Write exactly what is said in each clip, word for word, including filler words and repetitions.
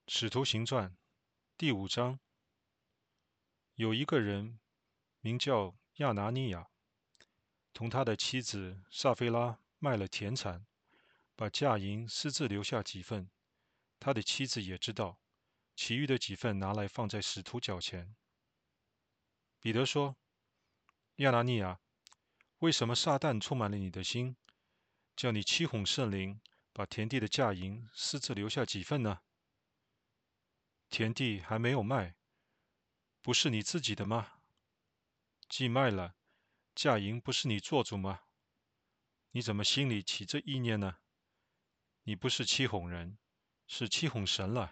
使徒行传第五章，有一个人名叫亚拿尼亚，同他的妻子撒菲拉卖了田产，把价银私自留下几份。他的妻子也知道，其余的几份拿来放在使徒脚前。彼得说：亚拿尼亚，为什么撒旦充满了你的心，叫你欺哄圣灵，把田地的价银私自留下几份呢？田地还没有卖，不是你自己的吗？既卖了，价银不是你做主吗？你怎么心里起这意念呢？你不是欺哄人，是欺哄神了。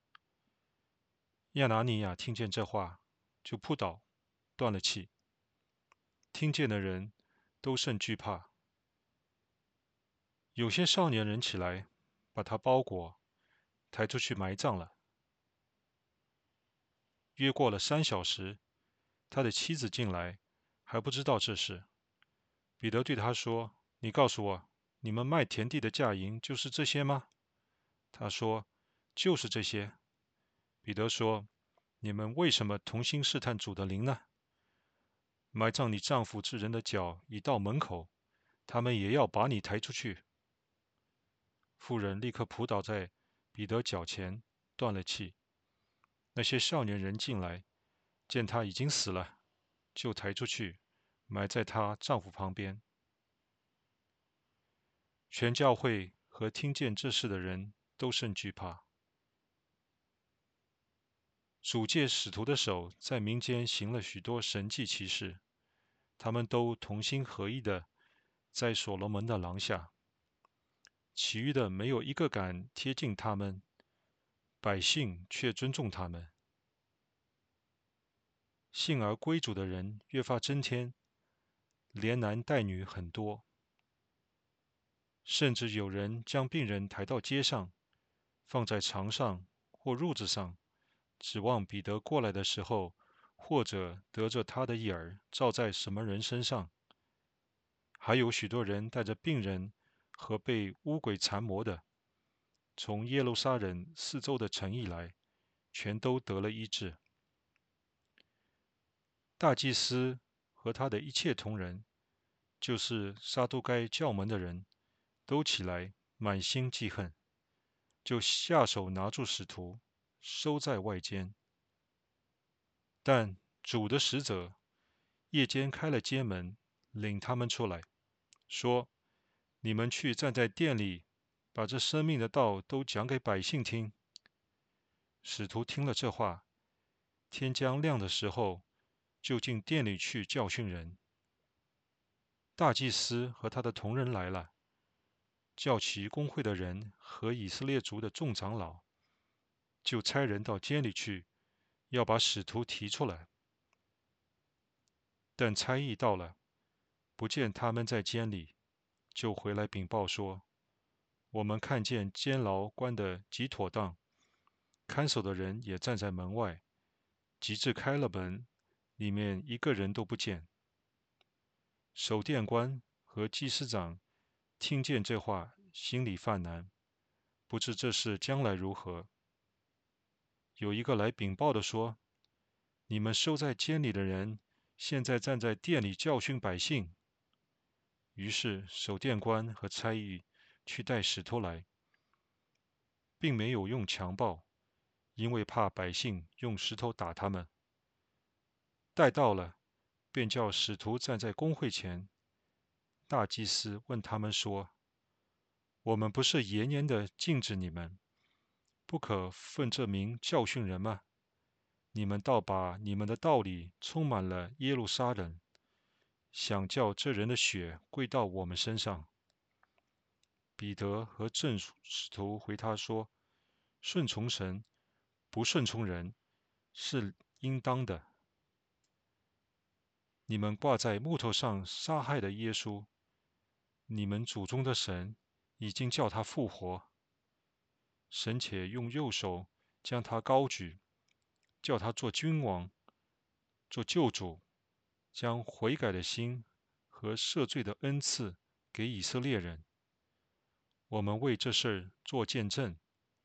亚拿尼亚听见这话，就扑倒，断了气。听见的人都甚惧怕。有些少年人起来，把他包裹，抬出去埋葬了。约过了三小时，他的妻子进来，还不知道这事。彼得对他说：你告诉我，你们卖田地的价银就是这些吗？他说：就是这些。彼得说：你们为什么同心试探主的灵呢？埋葬你丈夫之人的脚已到门口，他们也要把你抬出去。妇人立刻扑倒在彼得脚前，断了气。那些少年人进来，见他已经死了，就抬出去，埋在她丈夫旁边。全教会和听见这事的人都甚惧怕。主借使徒的手在民间行了许多神迹奇事，他们都同心合意的在所罗门的廊下，其余的没有一个敢贴近他们，百姓却尊重他们。信而归主的人越发增添，连男带女很多，甚至有人将病人抬到街上，放在床上或褥子上，指望彼得过来的时候，或者得着他的眼儿照在什么人身上。还有许多人带着病人和被污鬼缠磨的，从耶路撒冷四周的城邑来，全都得了医治。大祭司和他的一切同人，就是撒都该教门的人，都起来，满心记恨，就下手拿住使徒，收在外间。但主的使者夜间开了街门，领他们出来，说：你们去站在店里，把这生命的道都讲给百姓听。使徒听了这话，天将亮的时候，就进店里去教训人。大祭司和他的同人来了，叫其公会的人和以色列族的众长老，就差人到监里去，要把使徒提出来。但差役到了，不见他们在监里，就回来禀报说：我们看见监牢关得极妥当，看守的人也站在门外，及至开了门，里面一个人都不见。守殿官和祭司长听见这话，心里犯难，不知这事将来如何。有一个来禀报的说：你们收在监里的人，现在站在殿里教训百姓。于是守殿官和差役去带使徒来，并没有用强暴，因为怕百姓用石头打他们。带到了，便叫使徒站在公会前。大祭司问他们说：我们不是严严的禁止你们，不可奉这名教训人吗？你们倒把你们的道理充满了耶路撒冷，想叫这人的血归到我们身上。彼得和正使徒回他说：顺从神，不顺从人，是应当的。你们挂在木头上杀害的耶稣，你们祖宗的神已经叫他复活，神且用右手将他高举，叫他做君王，做救主，将悔改的心和赦罪的恩赐给以色列人。我们为这事做见证，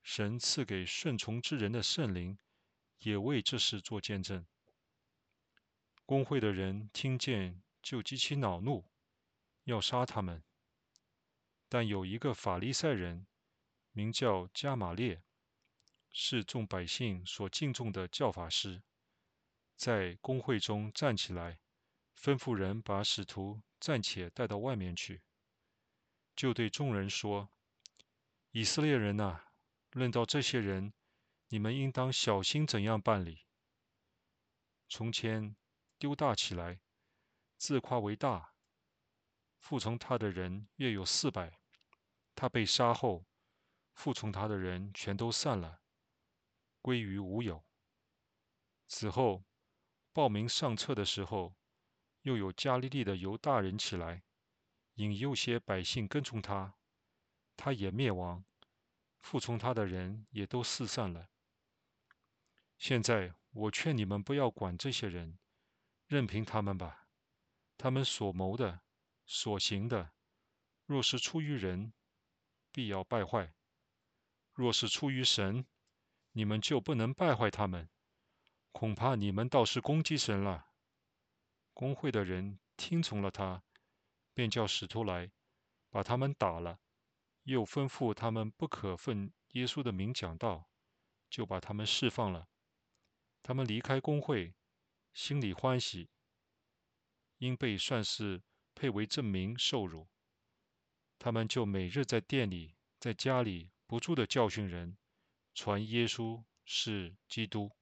神赐给顺从之人的圣灵也为这事做见证。公会的人听见就极其恼怒，要杀他们。但有一个法利赛人，名叫加玛列，是众百姓所敬重的教法师，在公会中站起来，吩咐人把使徒暂且带到外面去，就对众人说：以色列人哪，论到这些人，你们应当小心怎样办理。从前丢大起来，自夸为大，服从他的人约有四百。他被杀后，服从他的人全都散了，归于无有。此后，报名上册的时候，又有加利利的犹大人起来，引诱些百姓跟从他，他也灭亡，服从他的人也都四散了。现在我劝你们不要管这些人，任凭他们吧。他们所谋的、所行的，若是出于人，必要败坏；若是出于神，你们就不能败坏他们。恐怕你们倒是攻击神了。公会的人听从了他，便叫使徒来，把他们打了，又吩咐他们不可奉耶稣的名讲道，就把他们释放了。他们离开公会，心里欢喜，因被算是配为证明受辱。他们就每日在店里、在家里不住地教训人，传耶稣是基督。